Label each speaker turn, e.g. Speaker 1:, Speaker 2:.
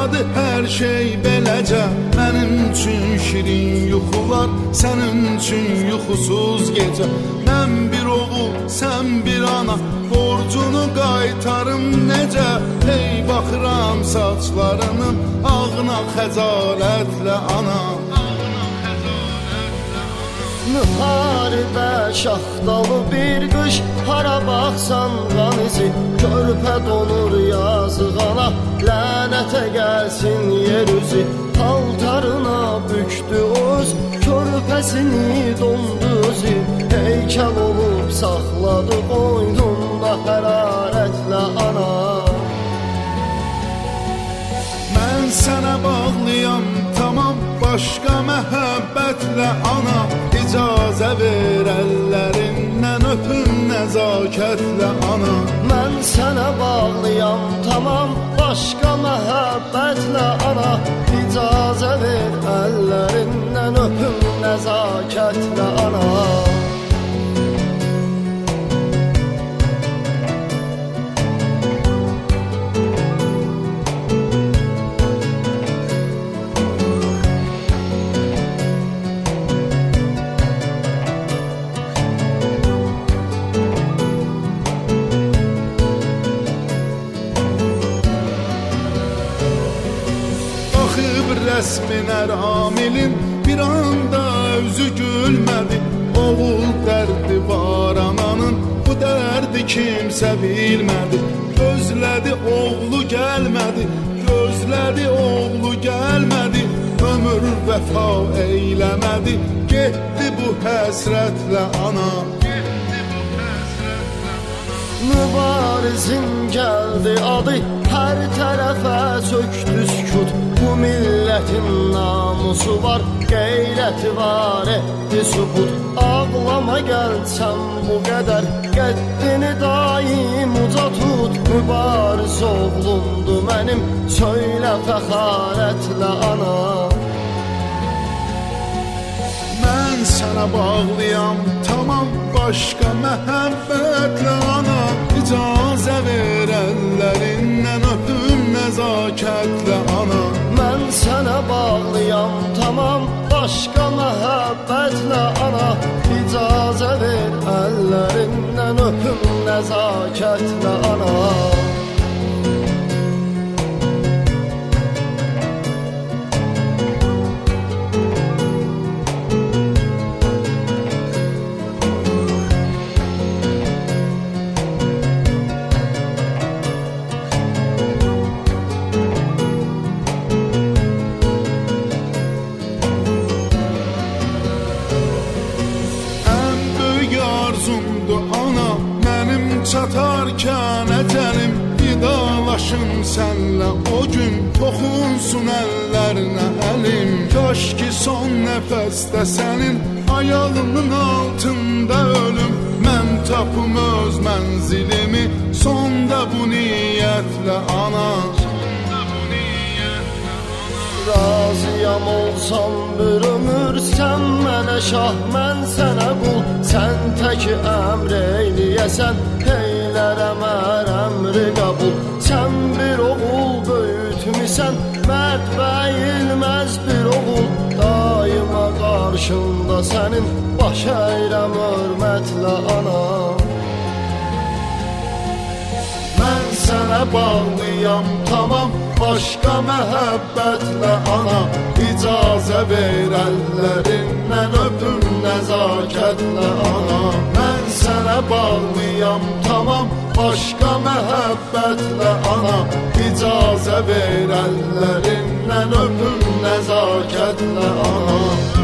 Speaker 1: Başladı her şey beləcə. Mənim üçün şirin yuxular, sənin üçün yuxusuz gecə. Mən bir oğul, sən bir ana, borcunu qaytarım necə? Hey baxıram saçlarının ağına xəcalətlə ana.
Speaker 2: Müharibə şaxtalı bir qış, hara baxsan qan izi, körpə donur yazıq ana, lənətə gəlsin yer üzü. Paltarına bükdü öz, körpəsini dondu özü, heykəl olub saxladı qoynunda hərarətlə ana.
Speaker 1: Mən sənə bağlıyam tamam, başqa məhəbbətlə ana. İcazə ver əllərindən öpüm nəzakətlə ana.
Speaker 2: Mən sənə bağlıyam tamam, başqa məhəbbətlə ana. İcazə ver əllərindən öpüm nəzakətlə ana.
Speaker 1: Rəsmin əramilin bir anda üzü gülmədi. Oğul dərdi var ananın, bu dərdi kimsə bilmədi. Gözlədi oğlu gəlmədi, gözlədi oğlu gəlmədi. Ömür vəfa eyləmədi, getdi bu həsrətlə ana.
Speaker 2: Mübarizin gəldi adı, hər tərəfə çöktü sükut. Bu millətin namusu var, qeyrəti var, etdi sübut. Ağlama gəlsəm bu qədər, qəddini daim uca tut. Mübariz oğlumdu mənim, söylə fəxarətlə ana.
Speaker 1: Mən sənə bağlıyam tamam, başqa məhəbbətlə ana. İcazə ver əllərindən öpüm nəzakətlə ana.
Speaker 2: Mən sənə bağlıyam tamam, başqa məhəbbətlə ana. İcazə ver əllərindən öpüm nəzakətlə ana.
Speaker 1: Çatarkən əcəlim, vidalaşım sənlə o gün. Toxunsun əllərinə əlim, kaş ki son nəfəsdə sənin ayağının altında ölüm. Mən tapım öz mənzilimi, sonda bu niyyətlə ana.
Speaker 2: Razıyam olsam bir ömür, sən mənə şah, mən sənə qul. Sən təki əmr eyləyəsən, eylərəm ər əmri qəbul. Sən bir oğul böyütmüsən, mərd bəyilməz bir oğul. Daima qarşında sənin, baş əyrəm hörmətlə ana. Mən sənə bağlıyam tamam, başqa məhəbbətlə ana. İcazə ver əllərindən öpüm nəzakətlə ana. Mən sənə bağlıyam tamam, başqa məhəbbətlə ana. İcazə ver əllərindən öpüm nəzakətlə ana.